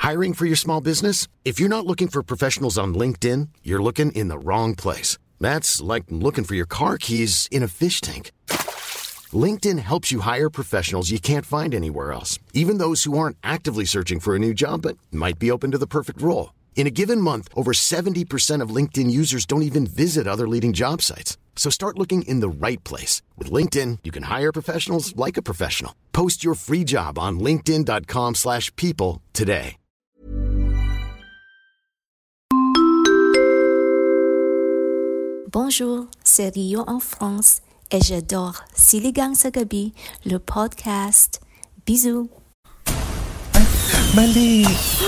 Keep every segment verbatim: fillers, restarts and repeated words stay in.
Hiring for your small business? If you're not looking for professionals on LinkedIn, you're looking in the wrong place. That's like looking for your car keys in a fish tank. LinkedIn helps you hire professionals you can't find anywhere else, even those who aren't actively searching for a new job but might be open to the perfect role. In a given month, over seventy percent of LinkedIn users don't even visit other leading job sites. So start looking in the right place. With LinkedIn, you can hire professionals like a professional. Post your free job on linkedin.com slash people today. Bonjour, c'est Rio en France et j'adore Siligang sa Gabi, le podcast. Bisous. Mali.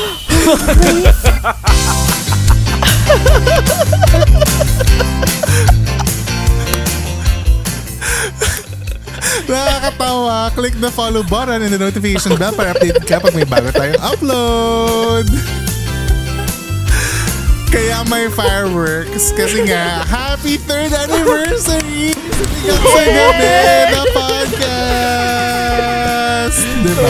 Nakakatawa. Click the follow button and the notification bell para update ka pag may bago tayong upload. Kaya may fireworks kasi nga happy third anniversary Siligang sa Gabi na podcast. Diba?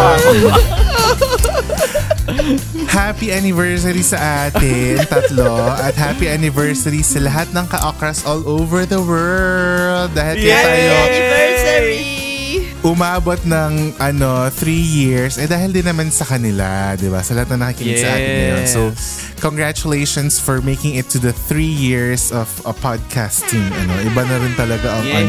Happy anniversary sa atin, tatlo. At happy anniversary sa lahat ng ka-okras all over the world. Dahil kaya tayo anniversary! umabot ng ano three years. Eh dahil din naman sa kanila, di ba? Sa lahat na nakikinig yes. sa atin ngayon. So, congratulations for making it to the three years of uh, podcasting. Ano, iba na rin talaga ang Yay! ano.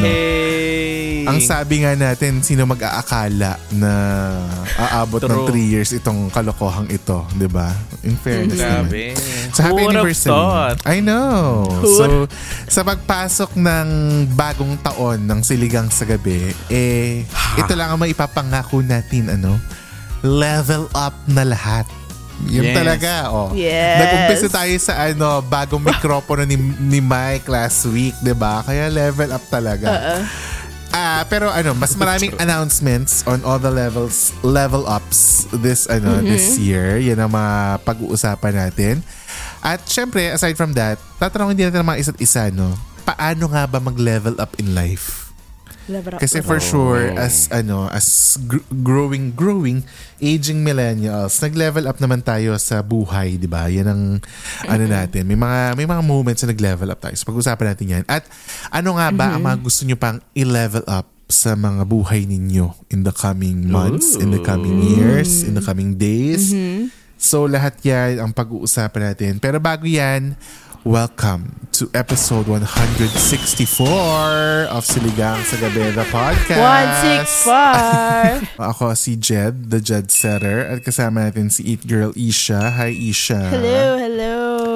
Ang sabi nga natin, sino mag-aakala na aabot True. ng three years itong kalokohang ito, di ba? In fairness Grabe. naman. So, happy anniversary. I know. Who so, would... sa pagpasok ng bagong taon ng Siligang sa Gabi, eh, ito lang ang maipapangako natin, ano? Level up na lahat. Yun yes. talaga, oh. Yes. Nag-umpisa tayo sa ano, bagong mikropono ni, ni Mike last week, di ba? Kaya level up talaga. Uh-uh. Ah, uh, pero ano, mas maraming announcements on all the levels, level ups this ano mm-hmm. this year. Yan ang mga pag-uusapan natin. At syempre, aside from that, tatanungin din natin ng mga isa't isa, no? Paano nga ba mag-level up in life? Kasi for sure, as ano, as gr- growing, growing, aging millennials, nag-level up naman tayo sa buhay, di ba? Yan ang mm-hmm. ano natin. May mga may mga moments na nag-level up tayo. So pag-usapan natin yan. At ano nga ba mm-hmm. ang mga gusto nyo pang i-level up sa mga buhay ninyo in the coming months, Ooh. in the coming years, in the coming days? Mm-hmm. So lahat yan ang pag-uusapan natin. Pero bago yan, welcome to episode one sixty-four of Siligang sa Gabi, the podcast. one sixty-four Ako si Jed, the Jed Setter. At kasama natin si Eat Girl Isha. Hi, Isha. Hello, hello.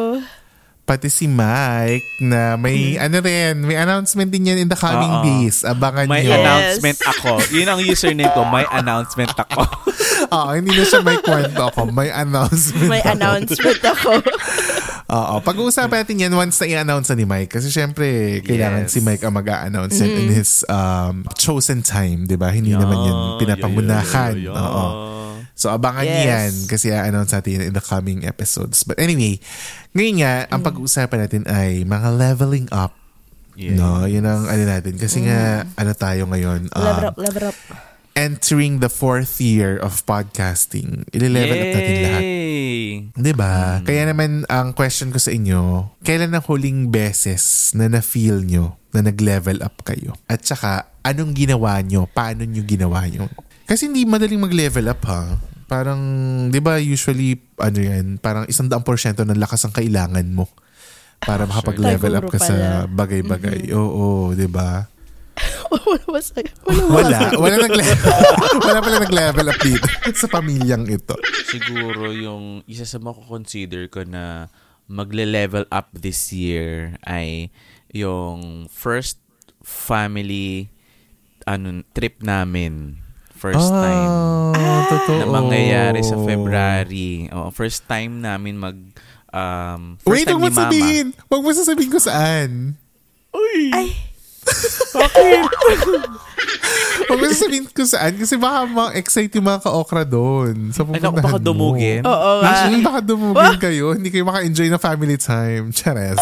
Pati si Mike na may ano rin, may announcement din yan in the coming Uh-oh. days. Abangan may nyo. May announcement ako. Yun ang username ko, may announcement ako. Oo, hindi na siya may kwento ako. May announcement May ako. announcement ako. Oo, pag-uusapan natin yan once na i-announce na ni Mike. Kasi syempre, kailangan yes. si Mike ang mag-a-announce mm-hmm. in his um, chosen time, di ba? Hindi yeah, naman yan pinapangunahan. Yeah, yeah, yeah, yeah. Oo. So, abangan yes. yan kasi i-announce natin in the coming episodes. But anyway, ngayon nga, ang pag-uusapan natin ay mga leveling up. Yes. No, yun ang ano natin. Kasi mm. nga, ano tayo ngayon? Um, level up, level up. Entering the fourth year of podcasting. Ile-level Yay! up natin lahat. Diba? Mm. Kaya naman, ang question ko sa inyo, kailan ang huling beses na na-feel nyo na nag-level up kayo? At saka, anong ginawa nyo? Paano nyo ginawa yun? Kasi hindi madaling mag-level up, ha? Parang, di ba, usually, ano yan, parang isang daang porsyento ng lakas ang kailangan mo para makapag-level up ka sa bagay-bagay. Mm-hmm. Oo, di ba? wala wala wala wala nag-level wala pala nag-level up dito sa pamilyang ito. Siguro yung isa sa mako-consider ko na magle-level up this year ay yung first family ano trip namin. First time ah, na mangyayari sa February. Oh, first time namin mag um first Wait, time ni Mama. Sabihin. Wag mo sasabihin ko saan. Uy. Ay. Bakit? Huwag mo sasabihin ko saan kasi baka ma-excite yung mga ka-okra doon. Sa pupuntahan mo. Ay, baka dumugin. Oo. Actually, baka dumugin kayo. Hindi kayo maka-enjoy na family time. Chares.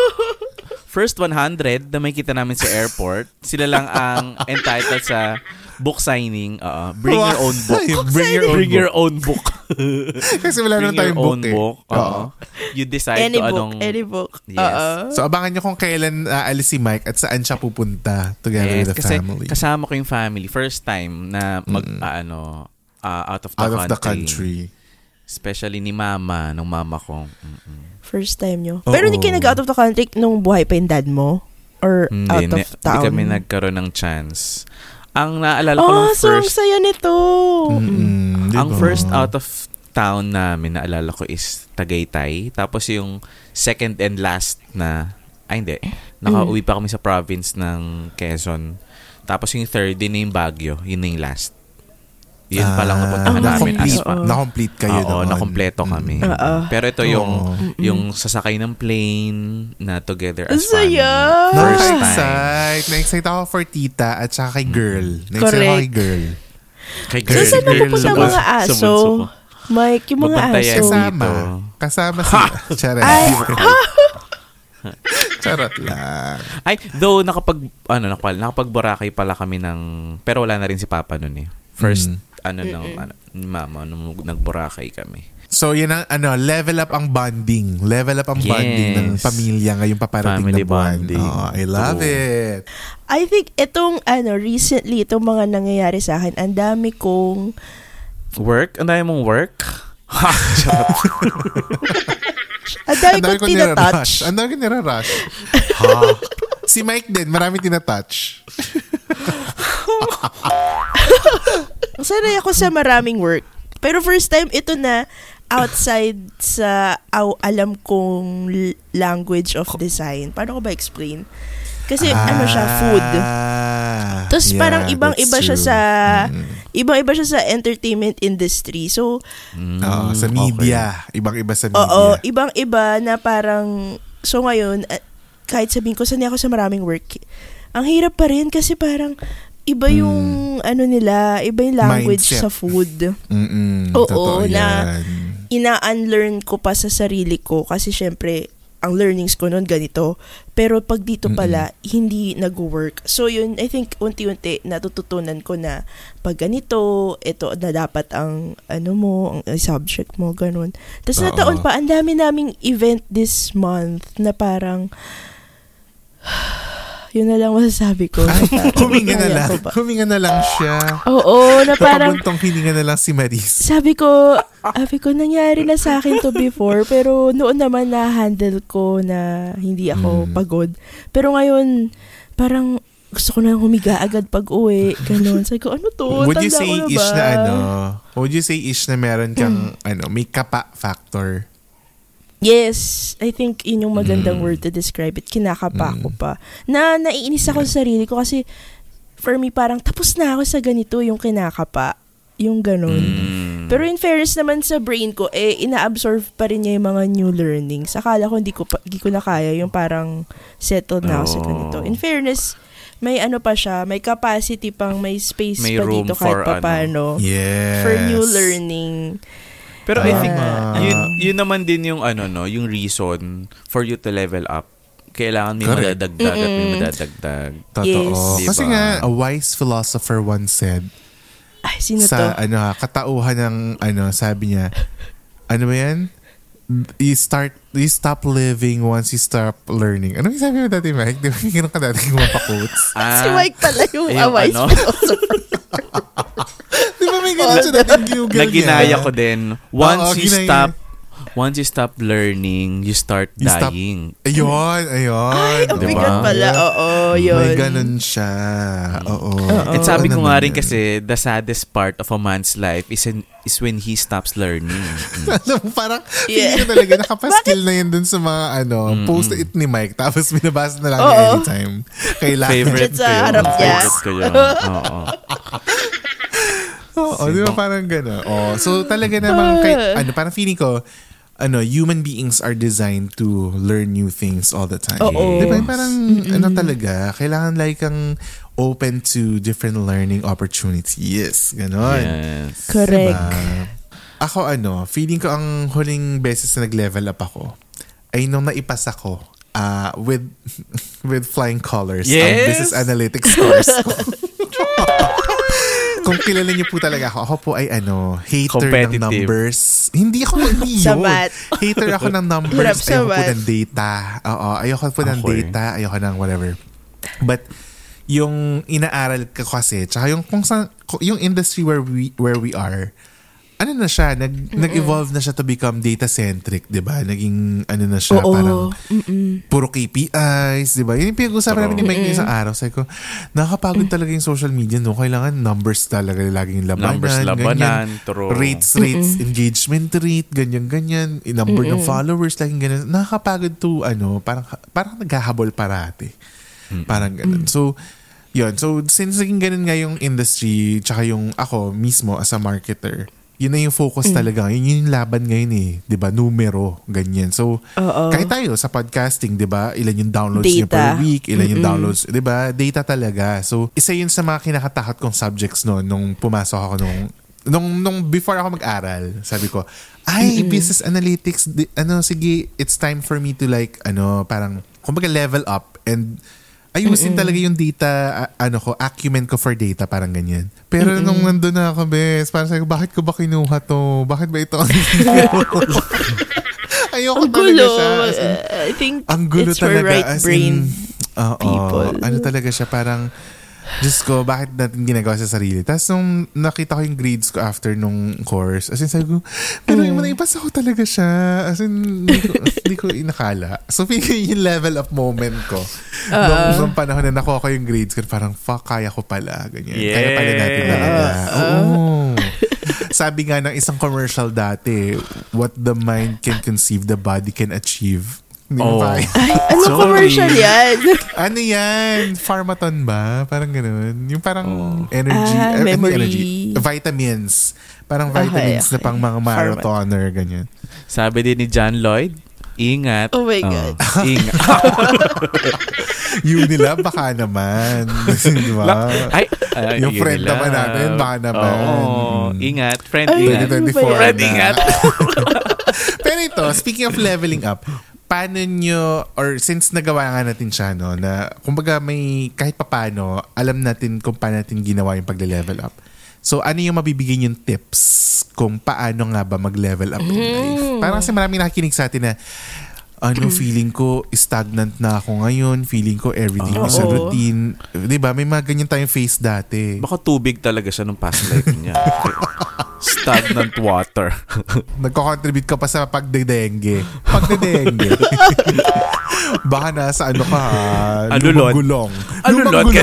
First one hundred na may kita namin sa airport. Sila lang ang entitled sa book signing. Uh, bring your own book. Bring your own Bring book. your own book. Kasi wala Bring naman tayong your book own eh. book. Oo. You decide Any to book, anong... any book. Yes. Oo. So abangan nyo kung kailan aalis si Mike at saan siya pupunta together Yes, with the kasi family. kasama ko yung family. First time na mag, ah, ano, ah, out of the Out country. of the country. Especially ni mama, nung mama ko. Mm-mm. First time nyo. Oo. Pero hindi kayo nag-out of the country nung buhay pa yung dad mo? Or Hindi, out of ne- town? Hindi kami nagkaroon ng chance. Ang naalala ko Oh, lang so ang first, saya nito. Mm-mm, ang diba? first out of town namin naalala ko is Tagaytay. Tapos yung second and last na, ay hindi, nakauwi pa kami sa province ng Quezon. Tapos yung third din na yung Baguio. Yun na yung last. Yun pa lang napuntahan Ah, namin as na-complete, fam. na-complete kayo Oo, doon. nakompleto kami. Mm. Oo. Pero ito yung Oo. yung sasakay ng plane na together as Ang saya! family. First time. Na-excite. Na-excite ako for tita at saka kay girl. Na-excite ako Correct. kay girl. Kay So, saan girl napupunta sa mga bus- sa aso? bunso ko. Mike, yung mga Mabantayan. aso. Kasama. dito. Kasama si... Charot. Ay, Charot lang. Ay, though nakapag ano nakapag nakapag-Boracay pala kami ng pero wala na rin si Papa noon eh. First Mm. ano ng ano, ni Mama nung nag-Boracay kami. So, yun ang, ano, level up ang bonding. Level up ang Yes. bonding ng pamilya ngayong paparating Family na buwan. bonding. Oh, I love True. it. I think itong, ano, recently, itong mga nangyayari sa akin, ang dami kong, Work? Ang dami mong work? Ha! Charot. ang dami Ang dami kong ko tinatouch. nirarush. Ang dami ko nirarush. Ha? Si Mike din, marami tinatouch. Sanay ako sa maraming work. Pero first time, ito na, outside sa aw, alam kong l- language of design. Paano ko ba explain? Kasi ano siya, food. Ah, Tapos yeah, parang ibang-iba that's siya true. sa Mm. ibang-iba siya sa entertainment industry. So, Mm, Oo, sa okay. media. Ibang-iba sa media. oo, ibang-iba na parang so ngayon ah, kahit sabihin ko sanay ako sa maraming work. Ang hirap pa rin kasi parang iba yung ano nila, iba yung language Mindset. sa food. Mm-mm, Oo, totoo na- yan. Ina-unlearn ko pa sa sarili ko kasi syempre ang learnings ko noon ganito. Pero pag dito pala, hindi nag-work. So yun, I think unti-unti natututunan ko na pag ganito, ito na dapat ang ano mo, ang subject mo, ganun. Tapos Oo. nataon pa, ang dami naming event this month na parang yun na lang masasabi ko. na Ay, parang, huminga na kaya lang. ko ba? Huminga na lang siya. Oo, na parang Nakabuntong hininga na lang si Maris. sabi ko, sabi ko, nangyari na sa akin to before, pero noon naman na-handle ko na hindi ako Mm. pagod. Pero ngayon, parang gusto ko na humiga agad pag uwi. Ganun. Sabi ko, ano to? Would you Tanda say ko na ba? ish na ano? Would you say ish na meron kang ano, may kapa factor? Yes, I think yun yung magandang Mm. word to describe it. Kinakapa ko pa. Na naiinis ako sa sarili ko kasi for me parang tapos na ako sa ganito yung kinakapa. Yung ganun. Mm. Pero in fairness naman sa brain ko, eh, ina-absorb pa rin niya yung mga new learnings. Akala ko hindi ko, pa, hindi ko na kaya yung parang settled na ako sa Oh. ganito. In fairness, may ano pa siya, may capacity pang, may space May pa room dito for kahit pa paano. Yes. For new learning. Pero I think Tama. yun, yun naman din yung ano no, yung reason for you to level up. Kailangan may Correct. madadagdag at may Mm-mm. madadagdag. Totoo. Yes. Kasi Diba? nga, a wise philosopher once said, Ay, sino sa to? ano, katauhan ng ano, sabi niya, ano ba yan? You start, you stop living once you stop learning. Ano yung sabi mo dati, Mike? Di ba may ganun ka dati gumapakotes? Ah, Si Mike pala yung eh, yung away. ano? Di ba may ganun siya dati ginugol niya? Naginaya ko din. Once Oo, you ginaya. stop once you stop learning, you start You stop- dying. Ayun, ayun. Ay, ang Diba? bigat pala. Oo, yun. May ganun siya. Oo. Oo. And sabi ko Ano nga naman rin yun? kasi the saddest part of a man's life is in, is when he stops learning. Mm. Alam mo, parang Yeah. feeling ko talaga nakapaskill na yun dun sa mga ano, post-it ni Mike tapos binabasa na lang niya Oo. anytime. Kailangan. Favorite Diyan sa ko yun. harap niya. Favorite ko yun. Oo. Oo, di ba parang gano'n? Oh, so talaga namang, kay, ano, parang feeling ko, ano, human beings are designed to learn new things all the time. Oo. Di ba? Parang, ano talaga, kailangan like kang open to different learning opportunities. Ganon. Yes. Correct. Diba? Ako ano, feeling ko ang huling beses na nag-level up ako ay nung naipasa ko uh, with with flying colors ang Yes! business analytics course ko. kung kilala niyo po talaga ako, ako po ay ano, hater ng Competitive. numbers. Hindi ako, hindi Sa yun. math. Hater ako ng Hirap numbers. sa Ayoko po math. ng data. Oo, ayoko po ng Ako eh. data. Ayoko ng whatever. But, yung inaaral ko kasi, tsaka yung, kung sa, yung industry where we, where we are, ano na siya, nag, nag-evolve na siya to become data-centric, di ba? Naging, ano na siya, Oo. parang, Mm-mm. puro K P Is, di ba? Yun yung pinag-usapan namin ni Mike na isang araw. Sabi ko, nakakapagod talaga yung social media, no? Kailangan numbers talaga laging labanan. Numbers labanan, ganyan. true. Rates, rates, engagement rate, ganyan-ganyan. Number ng followers, laging ganyan. Nakakapagod to, ano, parang, parang naghahabol parati. Parang ganun. So, yun. So, since naging ganun nga yung industry, tsaka yung ako mismo as a marketer, yun na yung focus talaga. Yun, yun yung laban ngayon eh. Diba? Numero. Ganyan. So, Oo. kahit tayo sa podcasting, diba? Ilan yung downloads Data. niyo per week, ilan yung downloads, diba? Data talaga. So, isa yun sa mga kinakatakot kong subjects no, nung pumasok ako nung, nung, nung before ako mag-aral. Sabi ko, ay, business analytics, di, ano, sige, it's time for me to like, ano, parang, kumbaga level up and ayusin talaga yung data, a- ano ko, acumen ko for data, parang ganyan. Pero Mm-mm. nung nandun na ako, bes, parang sabi ko, bakit ko ba kinuha to? Bakit ba ito? Ayoko Ang talaga gulo. siya. As in, Uh, I think ang gulo it's for talaga. right as brain in, oo, people. ano talaga siya, parang, Diyos ko, bakit natin ginagawa sa sarili? Tapos nung nakita ko yung grades ko after nung course, as in sabi ko, pero yung naipasa ko talaga siya. As in, hindi ko, hindi ko inakala. So, feeling yung level up moment ko. Nung, nung panahon na nakuha ko yung grades ko, parang, fuck, kaya ko pala. Ganyan. Kaya pala natin Yeah. talaga. Oo. Sabi nga ng isang commercial dati, what the mind can conceive, the body can achieve. Hindi mo Oh. kaya. Ay, ano Sorry. commercial yan? Ano yan? Pharmaton ba? Parang ganun. Yung parang Oh. energy. Ah, eh, hindi memory. energy. Vitamins. Parang Okay, vitamins na okay. pang mga marathoner. Ganyan. Sabi din ni John Lloyd, ingat. Oh my God. Oh, ingat. Yung nila, baka naman. Di ba? Ay, ay, Yung yun friend nila. naman natin, baka naman. Oo, Mm. ingat. Friend, Ay, ingat. twenty twenty-four Friend, na. ingat. Pero ito, speaking of leveling up, paano nyo, or since nagawa nga natin siya, no, na kumbaga may kahit papano, alam natin kung paano natin ginawa yung pagle-level up. So, ano yung mabibigay yung tips kung paano nga ba mag-level up in life? Parang kasi maraming nakikinig sa atin na, ano, feeling ko stagnant na ako ngayon, feeling ko everything is a Oo. routine. Diba? May mga ganyan tayong face dati. Baka tubig talaga siya nung past life niya. Stagnant water. Nagko-contribute ka pa sa pagdedengge. Pagdedengge. Baka nasa ano ka, ha? Alulod. Lumang-gulong. Alulod ka.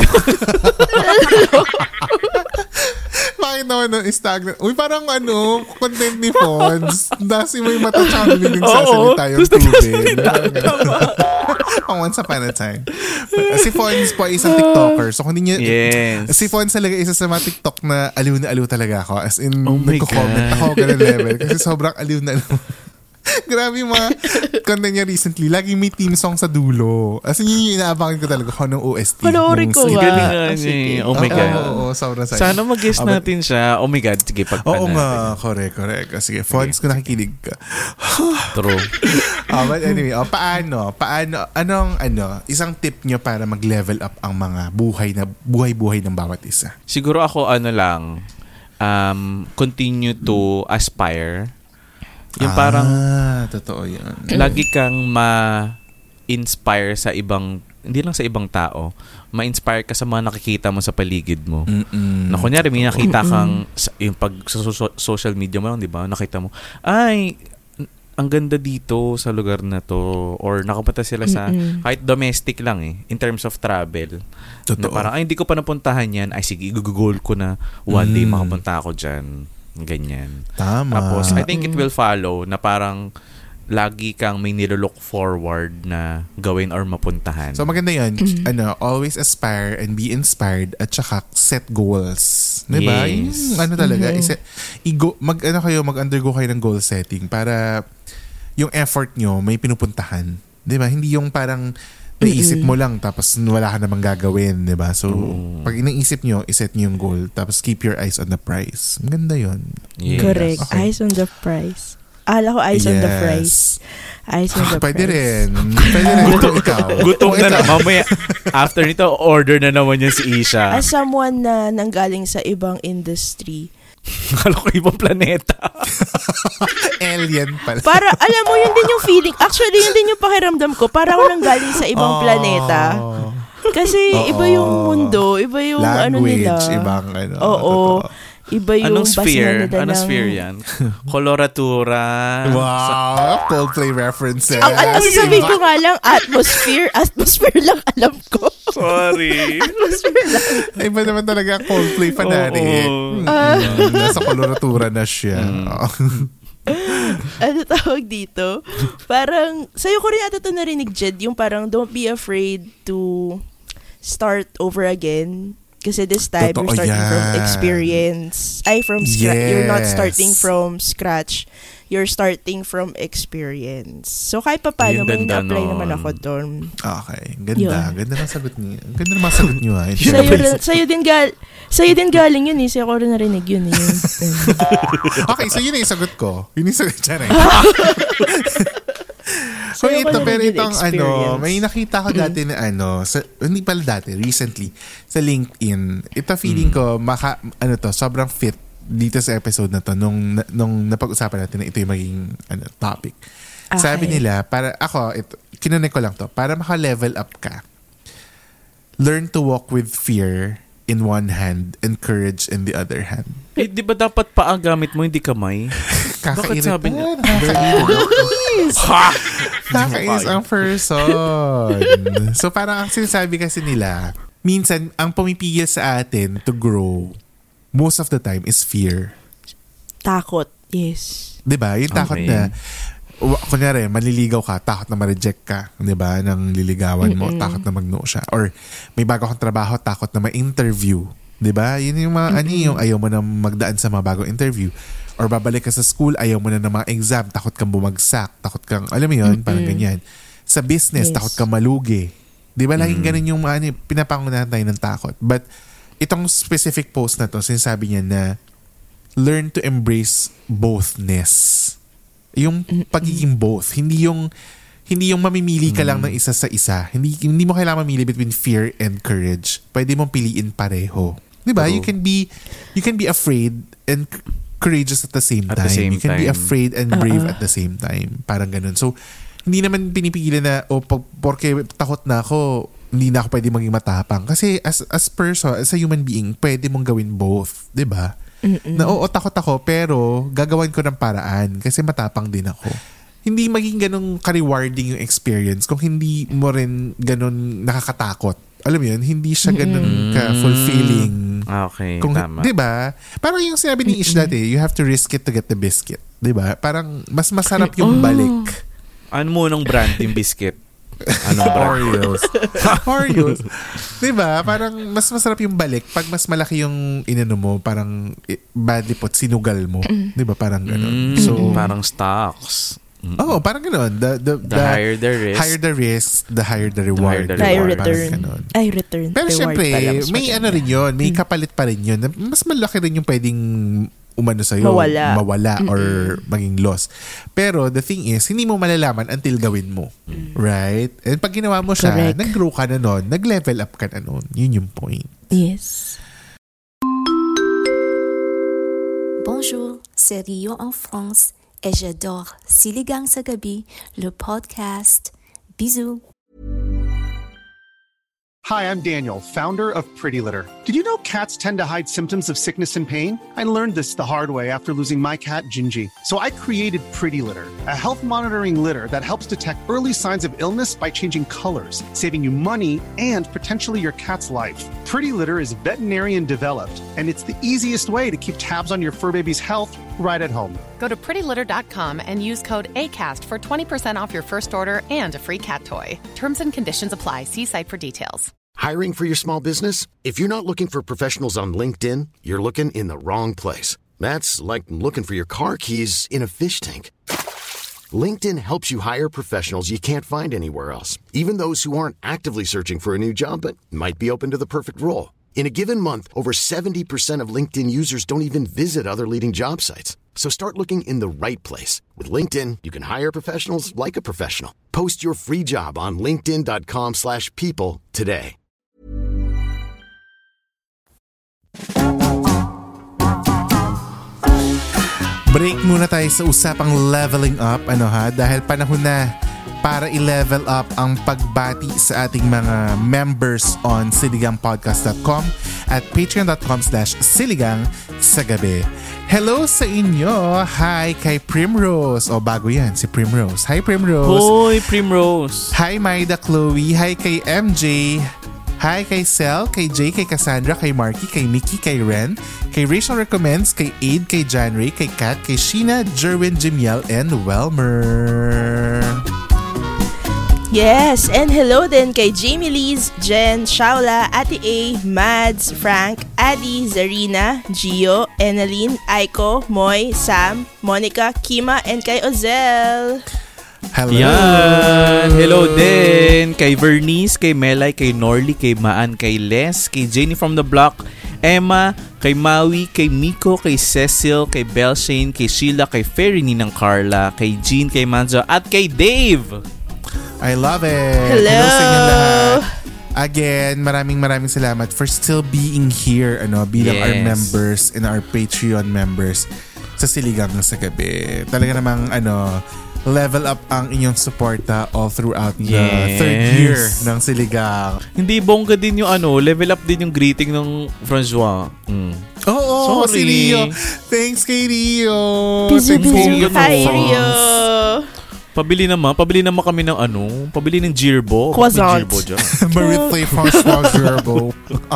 Bakit naman no, stagnant? Uy, parang ano, content ni Fons. Dasi mo yung mata tsaka bibig sasalita yung tubig. Pang once upon a time. Si Fons po ay isang TikToker. So kung hindi niyo, Yes. si Fons talaga isa sa mga TikTok na aliw na aliw talaga ako. As in, Oh my nagko-comment God. ako ganun level. Kasi sobrang aliw na aliw. Grabe yung mga content niya recently. Laging may theme song sa dulo. As in, yun yung inaabangan ko talaga kung anong O S T. Panoorin ko Nung- nga. Galing nga Ah, niya. sige. Oh my Oo, God. Oo, oo, sobrang saya. Sana mag-guess Ah, but- natin siya. Oh my God. Sige, pagpan Oo natin. nga, correct, correct. Sige, Fons, kung nakikinig ka. True. Oh, but anyway, oh, paano? Paano? Anong, ano, isang tip nyo para mag-level up ang mga buhay na buhay-buhay ng bawat isa? Siguro ako ano lang, um, continue to aspire. Yung parang Ah, totoo yan. lagi kang ma-inspire sa ibang, hindi lang sa ibang tao, ma-inspire ka sa mga nakikita mo sa paligid mo. Mm-mm. Na kunyari, may nakita kang, sa- yung pag sa so- social media mo lang, di ba? Nakita mo, ay, ang ganda dito sa lugar na to. Or nakapunta sila sa, Mm-mm. kahit domestic lang eh, in terms of travel. Na Totoo. parang, ay, hindi ko pa napuntahan yan. Ay, sige, i-goal ko na one day Mm. makapunta ako dyan. Ganyan. Tama. Tapos, I think it will follow na parang lagi kang may nilolook forward na gawin or mapuntahan. So maganda yun. Ano, always aspire and be inspired at saka set goals. Diba? Yes. Yung, ano talaga, iset, i-go, mag, ano kayo, mag-undergo kayo ng goal setting para yung effort nyo may pinupuntahan. Diba? Hindi yung parang naisip mo lang tapos wala ka namang gagawin, 'di ba? So Oo. pag iniisip nyo, iset nyo yung goal tapos keep your eyes on the prize. Maganda 'yon. Yes. Correct. Okay. Eyes on the prize. Ala ko eyes on the Yes. fries. Eyes on the Pwede fries. rin. Pwede rin. Ito, ikaw. Gutom Kung na na. ikaw. Mamaya, after nito, order na naman yan si Isha. As someone na nanggaling sa ibang industry, Akala ko ibang planeta. Alien pala. para, alam mo, yun din yung feeling. Actually, yun din yung pakiramdam ko. Para ako nanggaling sa ibang Oh. planeta. Kasi Oo. iba yung mundo, iba yung ano nila. Language, ibang ano. Oo. totoo. Iba yung Anong basihan sphere? nila Anong ng- sphere yan? Coloratura. Wow, Coldplay references. Ang ano sasabihin ko nga lang, atmosphere. Atmosphere lang alam ko. Sorry. Atmosphere lang. Iba naman talaga ang Coldplay fanatics. Oo. Mm, nasa coloratura na siya. Ano tawag dito? Parang, sa'yo ko rin ata ito narinig, Jed, yung parang don't be afraid to start over again. Kasi this time, Totoo you're starting yan. from experience. Ay, from scratch. You're not Yes. starting from scratch. You're starting from experience. So, kahit pa paano, Yung may ganda na-apply nun. naman ako doon. Okay, ganda. Yun. Ganda ng sagot niya. Ganda ng mga sagot niyo. ah. Sa'yo, rin- sa'yo, din gal sa'yo din galing yun eh. Sa'yo ko rin narinig yun eh. Okay, so yun na yung sagot ko. Yun yung sagot siya rin. So Sa'yo ko ito, pero narinig itong ano, experience. may nakita ko dati na ano, sa, hindi pala dati, recently, sa LinkedIn. Ito feeling ko, maka, ano to, sobrang fit dito sa episode na to, nung, nung napag-usapan natin na ito yung maging ano, topic. Okay. Sabi nila, para ako, ito, kinunik ko lang to, para maka-level up ka, learn to walk with fear in one hand and courage in the other hand. Eh, di ba dapat paa gamit mo, hindi kamay? Bakit sabi niya? Ha! Nakakainis ang person. So parang ang sinasabi kasi nila, minsan ang pumipigil sa atin to grow most of the time is fear. Takot. Yes. 'Di ba? Yung takot Okay. na wa- kunyari, manliligaw ka, takot na ma-reject ka, 'di ba? Nang liligawan mo, takot na mag-no siya. Or may bago kang trabaho, takot na ma-interview. 'Di ba? Yun yung mga ano yung ayaw mo na magdaan sa mga bagong interview. Or babalik ka sa school, ayaw mo na ng mga exam, takot kang bumagsak, takot kang, alam mo yun, parang ganyan. Sa business, Yes. takot kang malugi. Di ba laging ganun yung mga, ano, pinapangunahan tayo ng takot. But itong specific post na to, sinasabi niya na learn to embrace bothness. Yung pagiging both. Hindi yung hindi yung mamimili ka lang ng isa sa isa. Hindi hindi mo kailangan mamili between fear and courage. Pwede mong piliin pareho. 'Di ba? You can be you can be afraid and courageous at the same At time. the same you can be time. afraid and brave at the same time. Parang ganun. So, hindi naman pinipigilan na, o, oh, porke takot na ako, hindi na ako pwede maging matapang. Kasi as as person, as a human being, pwede mong gawin both. 'Di ba? Na oo, takot ako, pero gagawan ko ng paraan kasi matapang din ako. Hindi maging ganun ka-rewarding yung experience kung hindi mo rin ganun nakakatakot. Alam mo yun, hindi siya ganun ka-fulfilling. Okay, Kung, tama. 'di ba? Parang yung sinabi ni Ish dati, you have to risk it to get the biscuit. 'Di ba? Parang mas masarap yung balik. Ano mo nung brand yung biscuit? Anong brand? Oreos. Oreos. 'Di ba? Parang mas masarap yung balik pag mas malaki yung inano mo, parang eh, badly put sinugal mo. 'Di ba? Parang gano'n. Mm, So, parang stocks. oh, parang gano'n. The, the, The higher the risk. higher the risk, the higher the reward. The High reward. Parang return. gano'n. Ay, return. Pero Reward syempre, pala, mas may maganda. ano rin yun, may kapalit pa rin yun. Mas malaki rin yung pwedeng umano sa'yo, Mawala. mawala or maging loss. Pero the thing is, hindi mo malalaman until gawin mo. Right? And pag ginawa mo siya, Correct. nag-grow ka na nun, nag-level up ka na nun. Yun yung point. Yes. Bonjour, c'est Rio en France et j'adore Siligang sa gabi, le podcast. Bisous. Hi, I'm Daniel, founder of Pretty Litter. Did you know cats tend to hide symptoms of sickness and pain? I learned this the hard way after losing my cat, Gingy. So I created Pretty Litter, a health monitoring litter that helps detect early signs of illness by changing colors, saving you money and potentially your cat's life. Pretty Litter is veterinarian developed, and it's the easiest way to keep tabs on your fur baby's health right at home. Go to pretty litter dot com and use code ACAST for twenty percent off your first order and a free cat toy. Terms and conditions apply. See site for details. Hiring for your small business? If you're not looking for professionals on LinkedIn, you're looking in the wrong place. That's like looking for your car keys in a fish tank. LinkedIn helps you hire professionals you can't find anywhere else, even those who aren't actively searching for a new job but might be open to the perfect role. In a given month, over seventy percent of LinkedIn users don't even visit other leading job sites. So start looking in the right place. With LinkedIn, you can hire professionals like a professional. Post your free job on linkedin.com slash people today. Break muna tayo sa usapang leveling up, ano ha? Dahil panahon na para i-level up ang pagbati sa ating mga members on siligang podcast dot com at patreon.com slash siligang sa gabi. Hello sa inyo! Hi kay Primrose. O, bago yan, si Primrose. Hi, Primrose. Hoy, Primrose. Hi, Maida Chloe. Hi kay M J. Hi kay Sel, kay Jay, kay Cassandra, kay Marky, kay Mickey, kay Ren, kay Rachel Recommends, kay Aid, kay Janray, kay Kat, kay Sheena, Jerwin, Jimiel, and Welmer. Yes, and hello din kay Jamie Liz, Jen, Shaula, Ate A, Mads, Frank, Adi, Zarina, Gio, Enaline, Aiko, Moy, Sam, Monica, Kima, and kay Ozel. Hello! Yan! Hello din kay Vernice, kay Melay, kay Norly, kay Maan, kay Les, kay Jenny from the Block, Emma, kay Maui, kay Miko, kay Cecil, kay Belshane, kay Sheila, kay Ferry Ninang Carla, kay Jean, kay Manzo, at kay Dave! I love it! Hello! Hello sa inyo lahat! Again, maraming maraming salamat for still being here, ano, bilang Yes. our members and our Patreon members sa Siligang sa Gabi. Talaga namang, ano, level up ang inyong suporta all throughout the Yes. third year ng Siligang. Hindi bongga din yung ano, level up din yung greeting ng Francois. Mm. Oo, si Sorry. Rio. Thanks kay Rio. Busy, Thanks busy. kay Rio Hi, from Rio. France. Pabili naman, pabili naman kami ng ano, pabili ng Girbo. Croissant. May Girbo dyan. Maritay François Gerbo.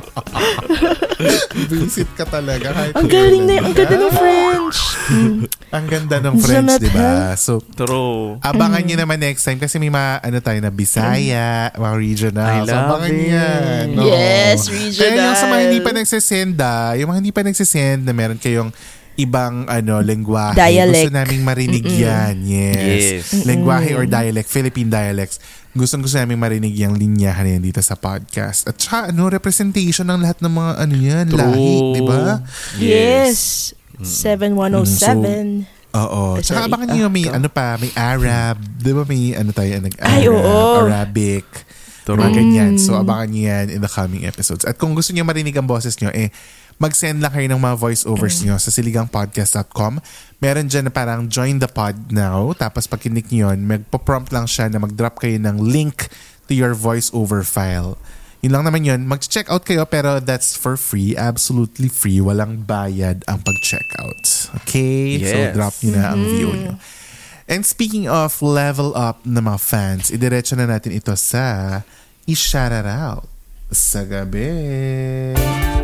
Visit ka talaga. Kahit Ang galing na, ang ganda ng French. Ang ganda ng French, di ba? So, True. abangan nyo naman next time kasi may mga ano tayo na Bisaya, mga regional. I So, love abangan it. yan. Oo. Yes, Kaya yung sa mga hindi regional. pa nagsisend, ah, yung mga hindi pa nagsisend na meron kayong ibang ano lengguwahe. Dialect. Gusto naming marinig yan. Yes. Yes. Lengguwahe or dialect, Philippine dialects. Gustong gusto naming marinig yung linyahan na yan dito sa podcast. At saka ano, representation ng lahat ng mga ano yan, True. lahi, di ba? Yes. seven one oh seven. Oo. Eh, Tsaka sorry. baka nyo may Ah, ano pa, may Arab. Di ba may ano tayo, nag-Arab, Ay, oo. Arabic. True. Mga ganyan. So, abangan nyo yan in the coming episodes. At kung gusto nyo marinig ang boses nyo, eh, mag-send lang kayo ng mga voiceovers nyo sa siligang podcast dot com. Meron dyan na parang join the pod now. Tapos pag kinik nyo yun, magpo-prompt lang siya na mag-drop kayo ng link to your voiceover file. Yun lang naman yun. Mag-check out kayo pero that's for free. Absolutely free. Walang bayad ang pag-check out. Okay? So Yes. drop nyo na ang V O nyo. And speaking of level up na mga fans, idiretso na natin ito sa i-shout out sa gabi.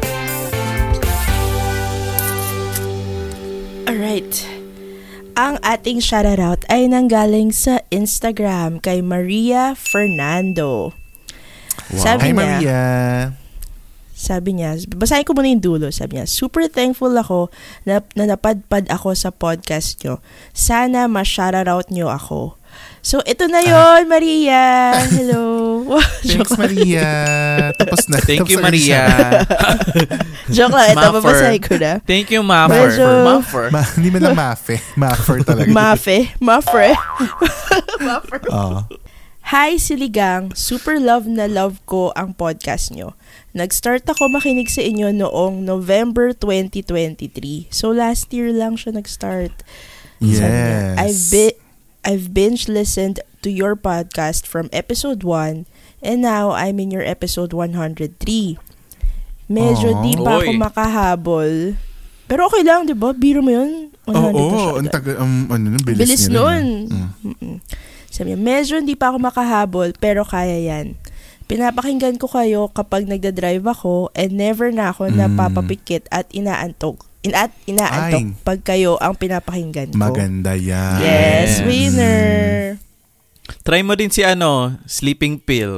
Alright. Ang ating shoutout ay nanggaling sa Instagram kay Maria Fernando. Sabi Hi, niya, Maria. Sabi niya, basahin ko muna yung dulo. Sabi niya, super thankful ako na, na napadpad ako sa podcast nyo. Sana ma-shoutout nyo ako. So, ito na yon Maria. Hello. Thanks, Maria. Tapos na. Thank Tapos you, na Maria. Joke lang. Ito, Maffer. babasahin ko na. Thank you, Maffer. Medyo- Maffer. Ma- hindi man lang mafe. Maffer talaga. Mafe. Mafre. Mafre. Oo. Hi Siligang, super love na love ko ang podcast nyo. Nag-start ako makinig sa inyo noong November twenty twenty-three. So last year lang siya nag-start. Yes. Sabi niya, I've, bi- I've binge listened to your podcast from episode one and now I'm in your episode one hundred three. Medyo Aww. di pa ako Oy. makahabol. Pero okay lang, di ba? Biro mo yun. one Oo, hundred na siya oh, ang agad. taga, um, ano, nun, bilis, Bilis niya nun. Mm. Mm-mm. Sabi niya, medyo hindi pa ako makahabol, pero kaya yan. Pinapakinggan ko kayo kapag nagdadrive ako and never na ako Mm. napapapikit at inaantok. In at inaantok Ay. pag kayo ang pinapakinggan ko. Maganda yan. Yes, Yes. winner. Try mo din si ano, sleeping pill.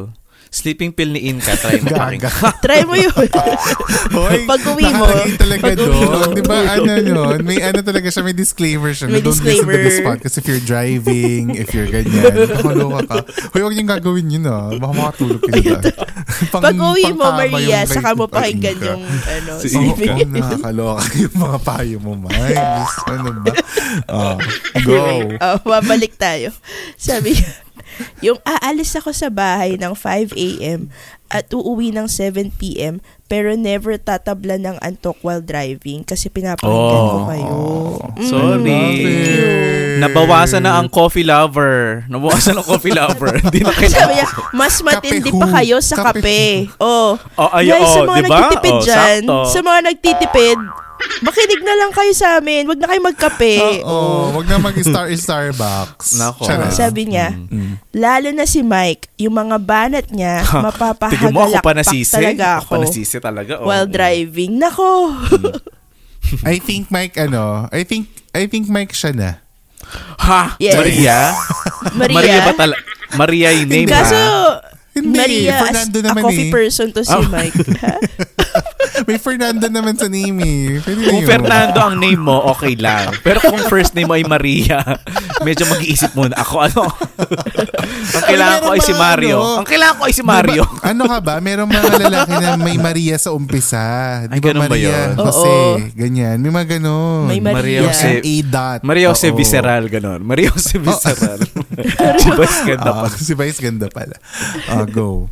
sleeping pill ni Inka, try mo pa rin. Try mo yun. Hoy, pag-uwi mo. nakalagay talaga Pag-uwi mo. doon. Di ba, ano yun? May ano talaga siya, may disclaimer siya. May na don't disclaimer. listen to this podcast if you're driving, if you're ganyan. Pakaloka ka. Hoy, huwag niyong gagawin yun ah. Baka makatulog kayo na. Pang, Pag-uwi mo, pangtama Maria, yung saka mo kay- pakinggan Inka. yung ano, Oo, sleeping oh, nakakaloka yung mga payo mo, May. Diyos, ano ba? Oh, go. Anyway, oh, babalik tayo. Sabi niya, yung aalis ako sa bahay ng five a.m. at uuwi ng seven p.m. pero never tatabla ng antok while driving kasi pinapakinggan ko Oh. kayo. Sorry. Bakit? Nabawasan na ang coffee lover. Nabawasan ang coffee lover. Hindi na kailangan. Sabi niya, mas matindi Kape pa who? kayo sa Kape kape. Oh. Oh, ay, Guys, sa oh, mga diba? nagtitipid Oh, dyan, sakto. sa mga nagtitipid, makinig na lang kayo sa amin. Huwag na kayo magkape. Oo, wag na mag-star Starbucks. Nako. Charot. Sabi niya, Mm. lalo na si Mike, yung mga banat niya, Tignan mo, ako mapapahagalakpak pa nasisi. talaga Ako pa ako nasisi talaga. Oh. while driving. Nako. I think Mike, ano, I think, I think Mike siya na. Ha? Yes. Maria? Maria. Maria ba talaga? Maria yung name Kaso, ha? Hindi, Maria, as Fernando a naman coffee eh. person to si Oh. Mike. Ha? May Fernando naman sa name eh. Pwede na Kung yun. Fernando ang name mo, okay lang. Pero kung first name mo ay Maria, medyo mag-iisip muna ako. Ano? Ang kailangan ko ay si Mario. Ang kailangan ko ay si Mario. Diba, ano ka ba? Merong mga lalaki na may Maria sa umpisa. Di Ay, ba ganun ba Maria yun? Jose? Oo. Ganyan. May mga ganun. May Maria. Maria Jose. A dot. Maria Jose Oo. Visceral, gano'n. Maria Jose Visceral. Si Boss ganda Ah, pa. si Vice ganda pala. Ah, go.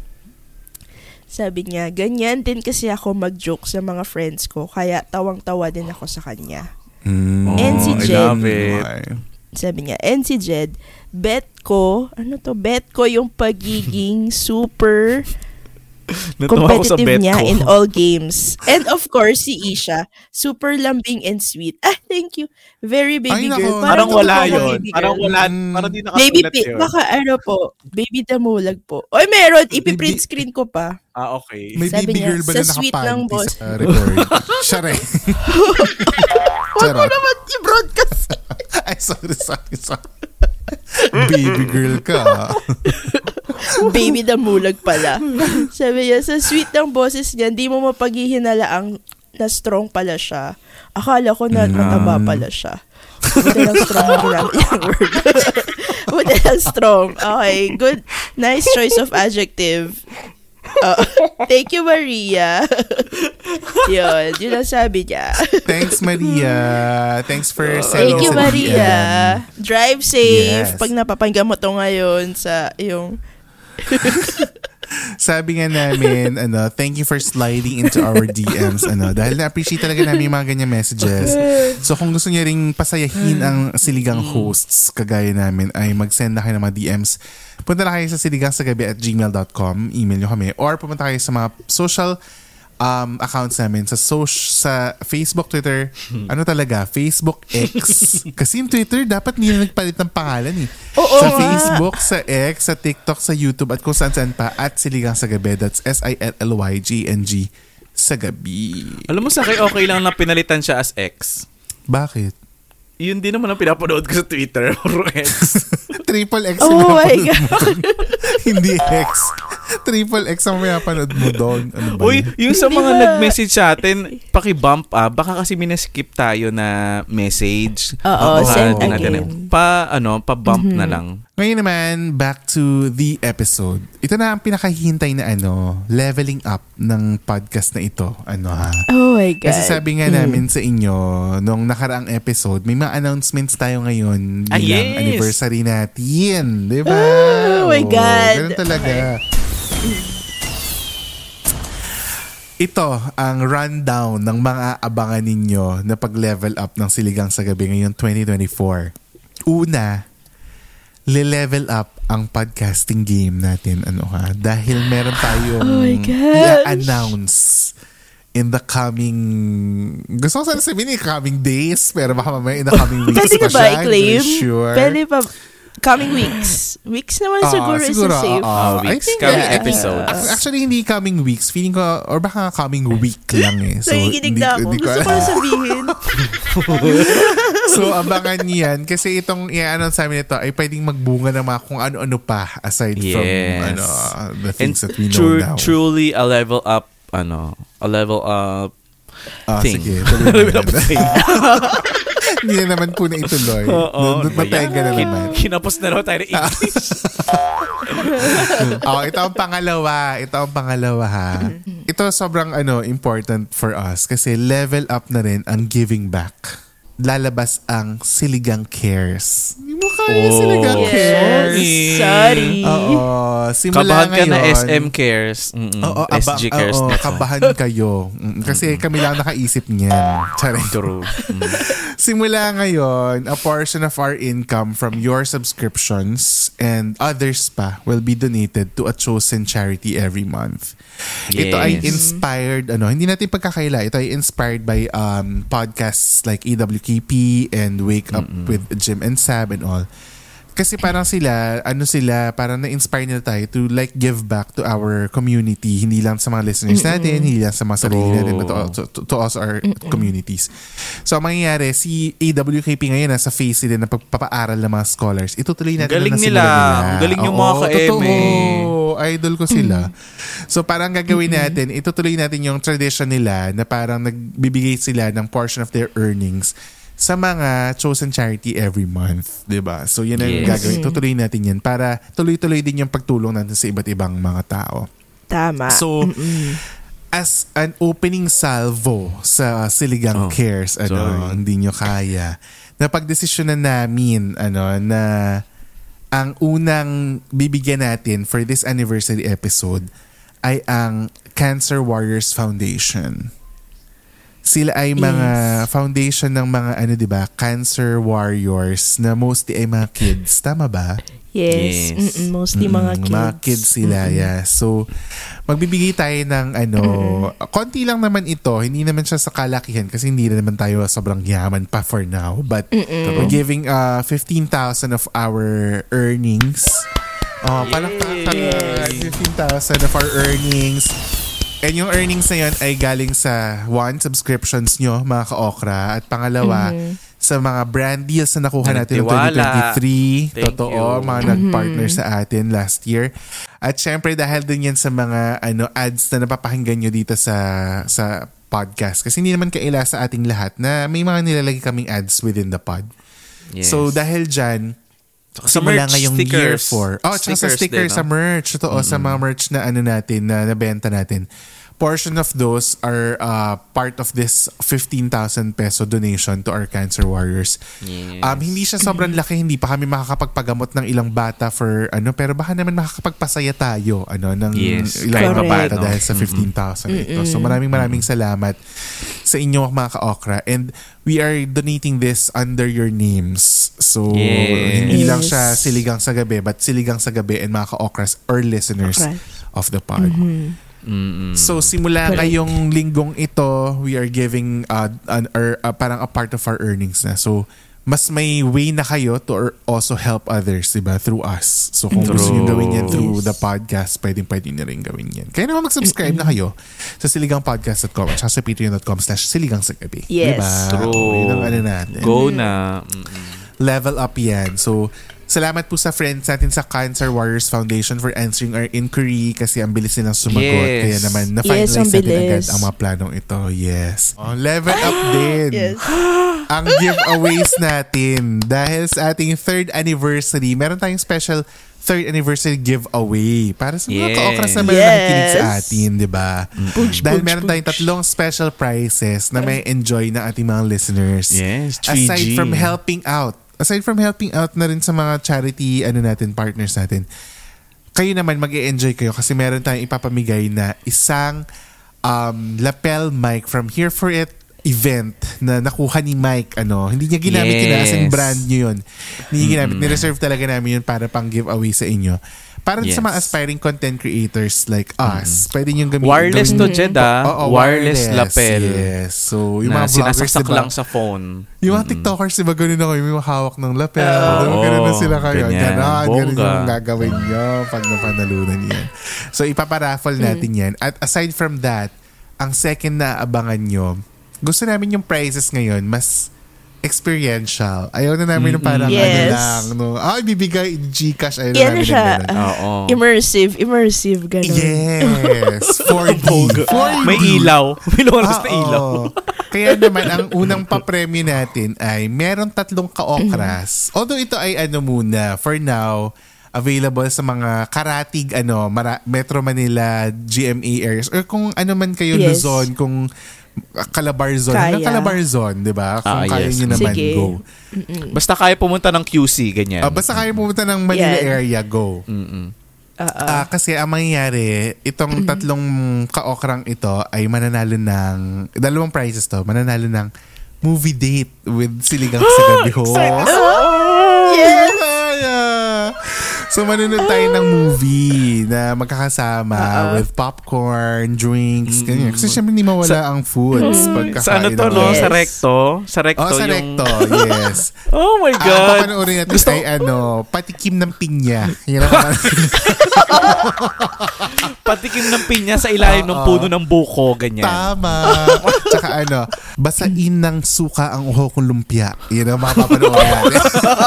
Sabi niya, ganyan din kasi ako mag-joke sa mga friends ko, kaya tawang-tawa din ako sa kanya. Mm. And si I Jen. love it. Okay. Sabi niya, and si Jed, bet ko, ano to, bet ko yung pagiging super Natuwa ako sa competitive bet niya ko. in all games. And of course, si Isha, super lambing and sweet. Ah, thank you. Very baby Ay, nako. girl. Parang totoo wala kang yun. baby Parang girl. wala. Mm. Parang di Baby nakasulat pi, yun. baka ano po, baby damulag po. Oy, meron, ipiprint Baby- screen ko pa. Ah, okay. May Sabi baby niya, girl ba sa na sweet ng nakapanty boss. sa record? Siya rin. Huwag mo naman i-broadcast. Ay, sorry, sorry, sorry. Baby girl ka. Baby damulag pala. Sabi niya, sa sweet ng boses niya, hindi mo mapaghihinalaang na strong pala siya. Akala ko na mataba pala siya. Buti lang strong ang ginamit yung word. Buti lang strong. Okay, good. Nice choice of adjective. Uh, thank you, Maria. Yun, yun ang sabi niya. Thanks, Maria. Thanks for Thank sending you, sa D M. Maria. Drive safe. Yes. Pag napapanggan mo to ngayon sa yung Sabi nga namin, ano, thank you for sliding into our D Ms. Ano, dahil na-appreciate talaga namin yung mga ganyan messages. So kung gusto niyo ring pasayahin ang siligang hosts kagaya namin, ay mag-send na kayo ng mga D Ms. Punta na kayo sa siligangsagabi at gmail dot com. Email nyo kami. Or pumunta kayo sa mga social um, accounts namin sa social, sa Facebook, Twitter. Ano talaga? Facebook X. Kasi yung Twitter, dapat hindi na nagpalit ng pangalan eh. Oo sa nga. Facebook, sa X, sa TikTok, sa YouTube, at kung saan-saan pa, at Siligang sa Gabi. That's S I L L Y G N G sa gabi. Alam mo sa akin, okay lang na pinalitan siya as X. Bakit? Yun din naman ang pinapanood ko sa Twitter. Or X. Triple X Oh ang my pinapanood mo. Hindi X. Triple X ang pinapanood mo doon. Ano ba Uy, yun? yung sa Hindi mga ba? nag-message sa atin, paki-bump ah. Baka kasi minaskip tayo na message. Oo, Baka send dinadala- again. Pa, ano, pa-bump na lang. Ngayon naman, back to the episode. Ito na ang pinakahihintay na ano, leveling up ng podcast na ito. Ano ha? Oh my God. Kasi sabi nga namin sa inyo, nung nakaraang episode, may mga announcements tayo ngayon Ah, bilang yes! anniversary natin. Diba? Oh my Oo, God. Ganun talaga. Ito ang rundown ng mga abangan ninyo na pag-level up ng Siligang sa Gabi ngayong twenty twenty-four. Una, le-level up ang podcasting game natin. Ano ha? Dahil meron tayong Oh my gosh. i-announce in the coming, gusto ko sana sabihin in the coming days, pero baka mamaya in the coming weeks Pwede pa na ba siya. i-claim? Hindi sure. Pwede pa. Coming weeks. Weeks naman Ah, siguro, siguro, is a safe. ah, Ah, I weeks. think, Coming yeah. episodes. Ac- Actually, hindi coming weeks. Feeling ko, or baka coming week lang eh. So, Nakikinig hindi- na ako. hindi ko Gusto ko alam. na sabihin. So, abangan niyan. Kasi itong i-announce namin ito ay pwedeng magbunga ng mga kung ano-ano pa aside from Yes. ano the And things that we know tru- now. truly a level up, ano, a level up Ah, thing. sige. tuloy mo na. Hindi na naman po na ituloy. Oo. Matenga na naman. Kinapos na raw tayo ng English. Oh, ito ang pangalawa. Ito ang pangalawa ha. Ito sobrang ano important for us kasi level up na rin ang giving back. Lalabas ang Siligang Cares. Hindi mo kaya Oh, Siligang Yes. Cares. Sorry. Oo. Simula Kabahan ka ngayon. na S M Cares. Mm-mm. Oo, S aba, G Cares oo, na to. kabahan kayo. Mm, Kasi kami lang nakaisip niyan. Charing. True. Mm. Simula ngayon, a portion of our income from your subscriptions and others pa will be donated to a chosen charity every month. Ito ay Yes. inspired, ano, hindi natin pagkakaila. Ito ay inspired by um, podcasts like E W K P and Wake Up Mm-mm. with Jim and Sab and all. Kasi parang sila, ano sila, parang na-inspire nila tayo to like give back to our community. Hindi lang sa mga listeners natin, hindi lang sa mga sarili natin, but to, to, to us, our communities. So, ang mangyayari, si A W K P ngayon nasa phase sila na pagpapaaral ng mga scholars. Itutuloy natin Galing na nila. nasimulan nila. Ang galing yung Oo, mga ka-M totoo. eh. Idol ko sila. So, parang gagawin natin, itutuloy natin yung tradition nila na parang nagbibigay sila ng portion of their earnings sa mga chosen charity every month, 'di ba? So yan ang Yes. gagawin. Tutuloy natin 'yan para tuloy-tuloy din yung pagtulong natin sa iba't ibang mga tao. Tama. So as an opening salvo sa Siligang Oh, Cares, ano, sorry. hindi nyo kaya. Napagdesisyonan namin ano na ang unang bibigyan natin for this anniversary episode ay ang Cancer Warriors Foundation. Sila ay mga Yes. foundation ng mga ano 'di ba, cancer warriors na mostly ay mga kids, tama ba? Yes. Yes. Mm-mm, mostly Mm, mga kids. Mga kids sila, yeah. So magbibigay tayo ng ano, konti lang naman ito, hindi naman siya sa kalakihan kasi hindi na naman tayo sobrang yaman pa for now, but we're giving uh fifteen thousand of our earnings. Oh, palakpakan. fifteen thousand of our earnings. And yung earnings na yun ay galing sa one, subscriptions nyo, mga ka-okra. At pangalawa, sa mga brand deals na nakuha natin noong twenty Nagtiwala. twenty-three. Thank Totoo, you. mga nag-partner sa atin last year. At syempre, dahil din yan sa mga ano ads na napapakinggan nyo dito sa sa podcast. Kasi hindi naman kaila sa ating lahat na may mga nilalagay kaming ads within the pod. Yes. So dahil dyan, Sa simula merch, ngayong stickers. year four. Oh, tsaka sa Stickers stickers, din, sa no? merch. Totoo, sa mga merch na ano natin, na nabenta natin. Portion of those are uh, part of this fifteen thousand peso donation to our cancer warriors. Yes. Um, hindi siya sobrang laki, hindi pa kami makakapagpagamot ng ilang bata for ano, pero baka naman makakapagpasaya tayo ano, ng Yes, ilang kahit mga bata papaano. dahil sa fifteen thousand ito. So maraming maraming salamat sa inyo mga ka-okra. And we are donating this under your names. So Yes. hindi lang Yes. siya Siligang sa Gabi, but Siligang sa Gabi and mga ka-okras or listeners Okra. of the pod. Mm-mm. So simula Correct. ngayong linggong ito, we are giving uh, an, or, uh, parang a part of our earnings na. So mas may way na kayo to or also help others, diba? Through us. So kung True. gusto nyo gawin yan through Yes. the podcast, pwedeng pwede nyo rin gawin yan. Kaya naman mag-subscribe na kayo sa siligang podcast dot com at sa patreon dot com slash siligang sa gabi. Yes. Diba? True. Yun ang ano natin. Go na. Mm-mm. Level up yan. So, salamat po sa friends natin sa Cancer Warriors Foundation for answering our inquiry kasi ang bilis nilang sumagot. Yes. Kaya naman, na-finalize Yes, ang natin bilis. agad ang mga planong ito. Yes. Oh, level up din. Yes. Ang giveaways natin. Dahil sa ating third anniversary, meron tayong special third anniversary giveaway para sa mga Yes. ka-okras na meron Yes. nakikinig sa atin, di ba? Push, Dahil push, meron tayong push. tatlong special prizes na may enjoy ng ating mga listeners. Yes, three G. Aside from helping out, aside from helping out na rin sa mga charity ano natin, partners natin, kayo naman mag-e-enjoy kayo kasi meron tayong ipapamigay na isang um, lapel mic from Here For It event na nakuha ni Mike. Ano, hindi niya ginamit Yes. yun as in brand nyo yun. Hindi niya ginamit. Nireserve talaga namin yun para pang giveaway sa inyo. para Yes. sa mga aspiring content creators like us, pwede nyo gamitin. Wireless to, Jed, ah. Oo, Wireless lapel. Yes. So, yung na mga vloggers, sinasak diba? lang sa phone. Yung mga TikTokers, diba, ganun ako, yung hawak ng lapel. Oo, diba, ganun na sila kayo. ganyan. Ganon, ganun Bongga. yung gagawin nyo pag napanalunan yan. So, ipaparaffle natin yan. At aside from that, ang second na abangan nyo, gusto namin yung prizes ngayon, mas experiential. Ayaw na namin yung parang Yes. ano lang. No? Ah, ibibigay Gcash. Ayaw na Yan namin siya. yung ganun. Oo. Immersive, immersive, gano'n. Yes. four D. four D. May ilaw. May lumalabas na Oo. ilaw. Kaya naman, ang unang papremyo natin ay meron tatlong ka-okras. Although ito ay ano muna, for now, available sa mga karatig, ano, Mara- Metro Manila, G M A areas, or kung ano man kayo, Yes. Luzon, kung Calabarzon. Kaya. Hanggang Calabarzon, di ba? Kung Ah, kaya yes. nyo naman, Sige. go. Basta kaya pumunta ng Q C, ganyan. Ah, basta kaya pumunta ng Manila Yan. area, go. Mm-mm. Oo. Ah, kasi ang mangyayari, itong tatlong ka-okrang ito ay mananalo ng, dalawang prizes to, mananalo ng movie date with Siligang sa Gabi host. Yes! Kaya! So, manunod tayo ng movie na magkakasama with popcorn, drinks, ganyan. Kasi syempre hindi mawala ang foods pagkakain. Sa ano to, ng- no? Yes. Sa recto? Sa recto Oh, sa yung... recto, yes. Oh my Ang God. papanoorin natin ay ano, patikim ng pinya. Yan ang Patikim ng pinya sa ilalim ng puno ng buko, ganyan. Tama. Tsaka ano, basain ng suka ang uho kong lumpia. Yan ang mapapanoorin natin.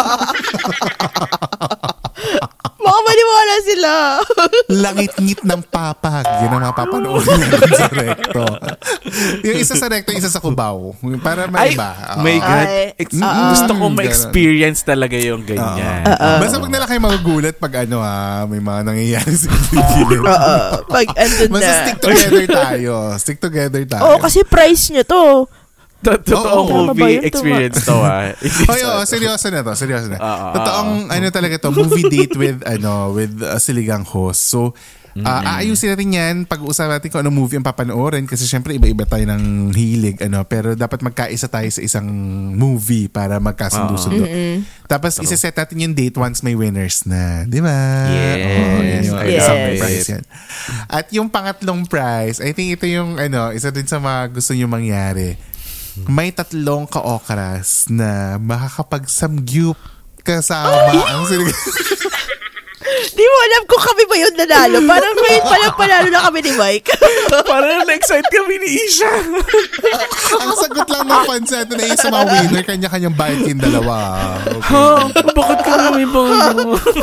Baka maniwala sila. Langit-ngit ng papag. Yan ang mapapanoorin natin sa recto. Yung isa sa recto, isa sa Cubao. Para Ay, may iba. Oo. my God. Ay, Ex- oo. gusto ko Mm, ma-experience talaga yung ganyan. Basta wag na lang kayo magugulat pag ano ha, may mga nangyayari sa gilid. Oo. Pag andun Basta na. stick together tayo. Stick together tayo. Oo, kasi price nyo to. Totoong Oo. Tama ba movie yun? experience to, ah. Oy, oh, seryoso na to, seryoso na. Oo, Totoong ano talaga to, movie date with ano, with uh, Siligang host. So, uh, aayusin natin 'yan, pag-uusapan natin kung ano movie ang papanoorin kasi syempre iba-iba tayo ng hilig ano, pero dapat magkaisa tayo sa isang movie para magkasundo-sundo. Tapos isa-set natin yung date once may winners na, 'di ba? Yes, Oo, yun yung I love isang it. prize yan. At yung pangatlong prize, I think ito yung ano, isa din sa mga gusto niyo mangyari. May tatlong ka-okras na makakapag-samgyup kasama ang Siligang. Di mo alam kung kami ba yun nanalo. Parang ngayon palang panalo na kami ni Mike. Parang na-excite kami ni Isha. Ang sagot lang ng fans natin ay sa mga winner, kanya-kanyang bayad yung dalawa. Okay. Ha? Bakit kami bang...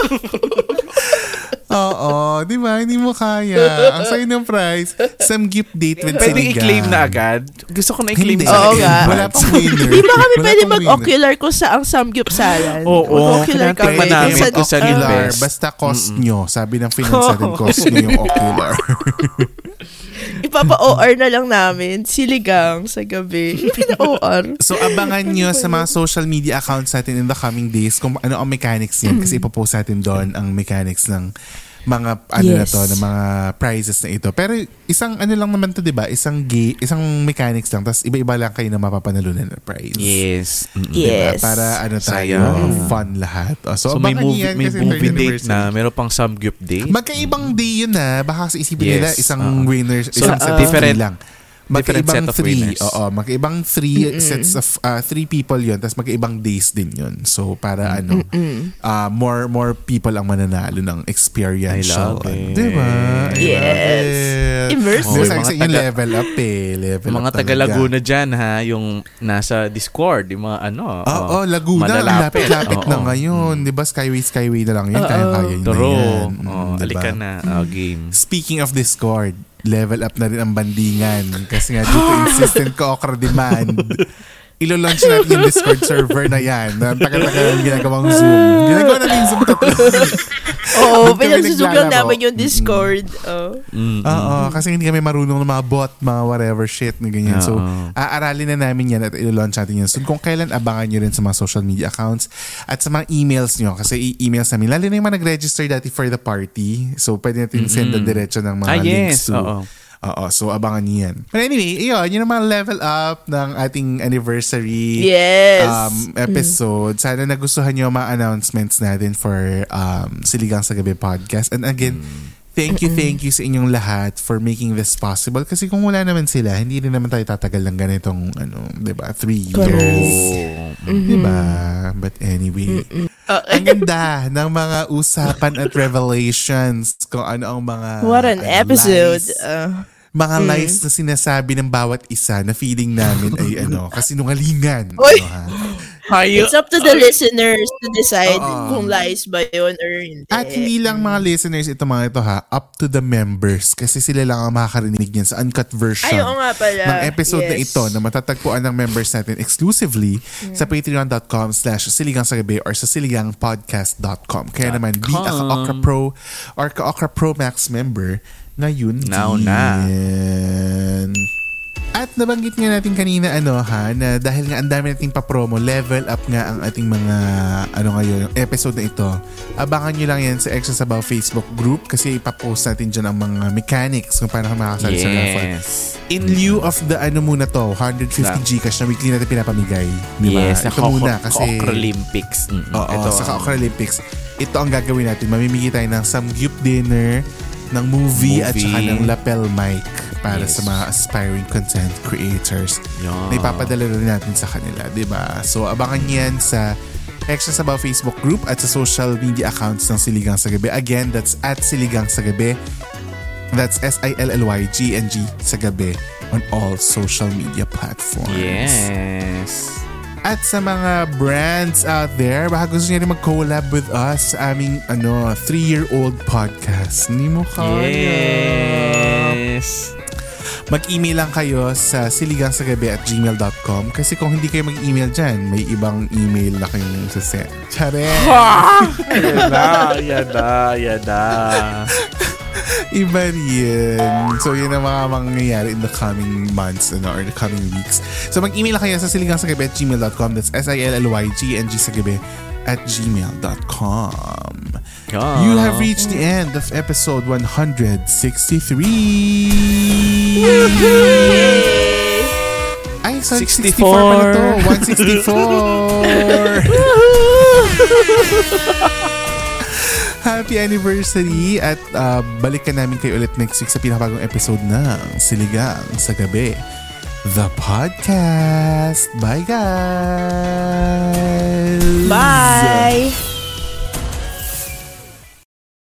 Oo, di ba? Hindi mo kaya. Ang sayo ng prize, samgyup date with Pwede Siligang. i-claim na agad? Gusto ko na i-claim Hindi. sa Oo akin. nga. Wala pang winner. Di ba kami Wala pwede pang mag-ocular kung saang samgyupsalan? Oo, Mag-ocular kailangan kami. namin Sa- kung saan yung Ocular, best. basta cost nyo. Sabi ng finance natin, cost nyo yung ocular. Ipapa-O R na lang namin. Siligang sa gabi. Ipina-O R. So, abangan nyo sa mga social media accounts natin in the coming days kung ano ang mechanics yan. Kasi ipopost natin doon ang mechanics ng mga ano na Yes. to, ng mga prizes na ito. Pero isang ano lang naman to, 'di ba? Isang ga- isang mechanics lang, tapos iba-iba lang kayo na mapapanalunan na prize. Yes. Mm-mm. Diba? Yes. Para ano tayo, Sayang. fun lahat. Oh, so, So, may abangan nyo movie, yan may kasi movie third date anniversary. na. Meron pang samgyup date. Magkaibang day yun na. Baka sa isipin Yes. nila isang Oo. winner, So, isang set of different- three lang. different Magkaibang set of three. winners. Oo, magkaibang three sets of uh, three people yun. Tapos magkaibang days din yun. So, para ano, uh, more more people ang mananalo ng experiential. I love it. Diba? I Yes. love it. Immersive. Diba, sabi Mga sa yung taga- level up eh. Level Mga up taga talaga. Laguna dyan, ha? Yung nasa Discord, yung mga ano. Oo, oh, Laguna. Ang malalapit. lapit-lapit na Oo. ngayon. Di ba? Skyway, Skyway na lang yun. Kaya-kaya yun na True. yan. Oh, Mm, diba? alika na. Oh, game. Speaking of Discord, level up na rin ang bandingan. Kasi nga, due to insistent ka-okra demand, ilo-launch natin yung Discord server na yan. Na tagal-tagal yung ginagawang Zoom. Ginagawa natin yung Zoom tatlo. Oo, Doon kami pinagsusog lang naglalaro. namin yung Discord. Oh. Mm. Oo, kasi hindi kami marunong ng mga bot, mga whatever shit na ganyan. So, Oo. aaralin na namin yan at ilo-launch natin yan. So, kung kailan, abangan nyo rin sa mga social media accounts at sa mga emails nyo. Kasi i-emails namin. Lalo na yung mga nag-register dati for the party. So, pwede natin send the diretso ng mga Ah, links yes. to Oo. Oo, so abangan niyo yan. But anyway, yun, yun ang mga level up ng ating anniversary Yes. um, episode. Sana nagustuhan niyo ang mga announcements natin for um, Siligang sa Gabi podcast. And again, thank you, thank you sa inyong lahat for making this possible. Kasi kung wala naman sila, hindi rin naman tayo tatagal ng ganitong, ano, diba, three years. Mm-hmm. Diba? But anyway, Uh, ang ganda ng mga usapan at revelations kung ano ang mga What an ano, episode. lies, Uh, mga lies na sinasabi ng bawat isa na feeling namin ay ano, kasinungalingan. Oy! Ano, ha? it's up to the listeners to decide Oo. kung lies ba yun or hindi. At hindi lang mga listeners ito mga ito ha, up to the members kasi sila lang ang makakarinig niyan sa uncut version Ay, oo nga pala. ng episode na Yes. ito na matatagpuan ng members natin exclusively sa patreon.com slash siligang sa gabi or sa siligangpodcast dot com. Kaya naman, be a Ka-Okra Pro or Ka-Okra Pro Max member ngayon Now din. na. At nabanggit nga natin kanina ano ha, na dahil nga ang dami nating pa-promo, level up nga ang ating mga ano ngayon, yung episode na ito. Abangan nyo lang yan sa Extra Sabaw Facebook group kasi ipapost natin dyan ang mga mechanics kung paano ka makakasali sa raffle. Yes. In lieu of the ano muna to, one hundred fifty Gcash na weekly natin pinapamigay. Diba? Yes, sa Ito muna kasi Ka-Okra Olympics. Mm-mm. Oo, Ito sa ang- Ka-Okra Olympics. Ito ang gagawin natin. Mamimigay tayo ng samgyup dinner, ng movie, Movie. at saka ng lapel mic para Yes. sa mga aspiring content creators. Yeah. Na ipapadala rin natin sa kanila, diba? So, abangan yan sa Extra Sabaw Facebook group at sa social media accounts ng Siligang sa Gabi. Again, that's at Siligang sa Gabi. That's S I L L Y G N G sa Gabi on all social media platforms. Yes. At sa mga brands out there, baka gusto niyo rin mag-collab with us sa aming ano, three-year-old podcast. Hindi mo kaya. Yes. Mag-email lang kayo sa siligangsagabi at gmail dot com kasi kung hindi kayo mag-email dyan, may ibang email na kayong sasend. Tsare! Yan na, yan na, yan na. Iba rin. So, yun ang mga mangyayari in the coming months ano, or the coming weeks. So, mag-email lang kayo sa siligangsagabi at gmail dot com. That's S I L L Y G N G sagabi at gmail dot com. Yeah. You have reached the end of episode one sixty-three. Ay, sorry, sixty-four pala to. one sixty-four. Happy anniversary at uh, balikan namin kayo ulit next week sa pinakabagong episode ng Siligang sa Gabi, the podcast. Bye, guys! Bye!